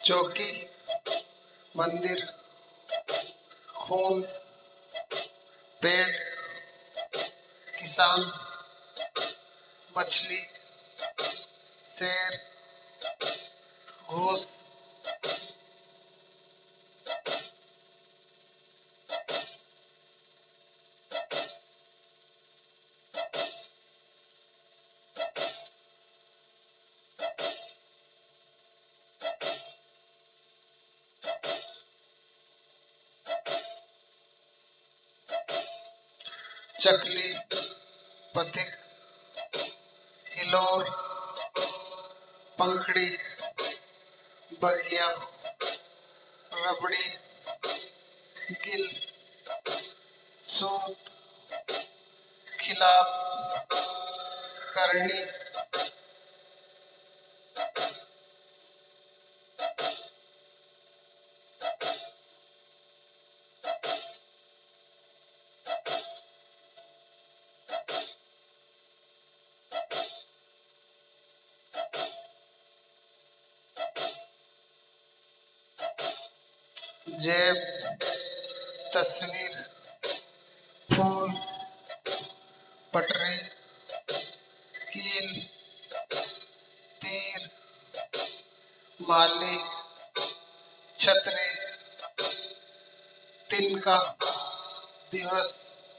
चौकी, मंदिर, खून, पेड़, किसान, मछली, शेर, घूस, चकली, पथिक, हिलोर, पंखड़ी, बगिया, रबड़ी, गिल, सूत, खिलाफ, करनी, जेब, तस्वीर, फूल, पटरी, कील, तीर, माली, छतरी, तिनका, दिवस,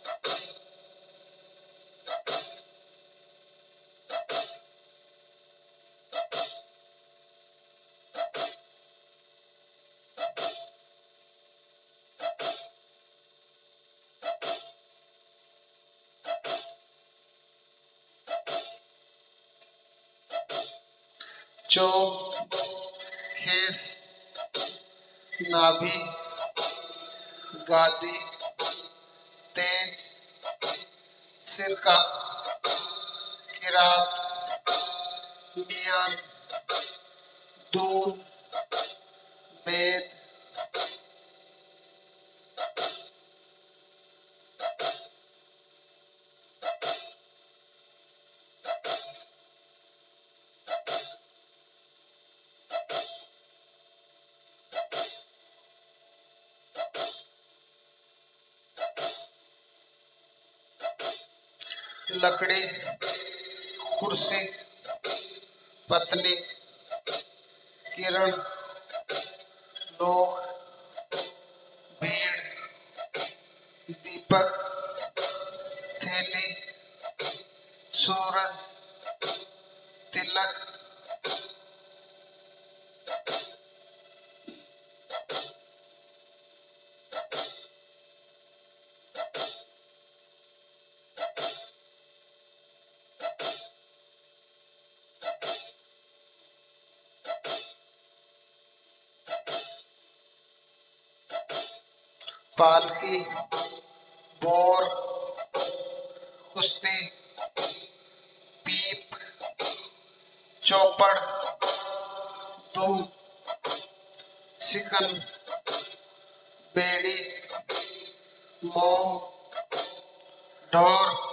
चोप, खेस, नाभि, गादी, तेज, सिरका, किरात, मियान, दून, बेद, लकड़ी, कुर्सी, पत्नी, किरण, लोग, भीड़, दीपक, थैली, सूरज, तिलक, पालकी, बोर, कुश्ती, पीप, चौपड़, दुम, शिकन, बेड़ी, मोम, ढोर,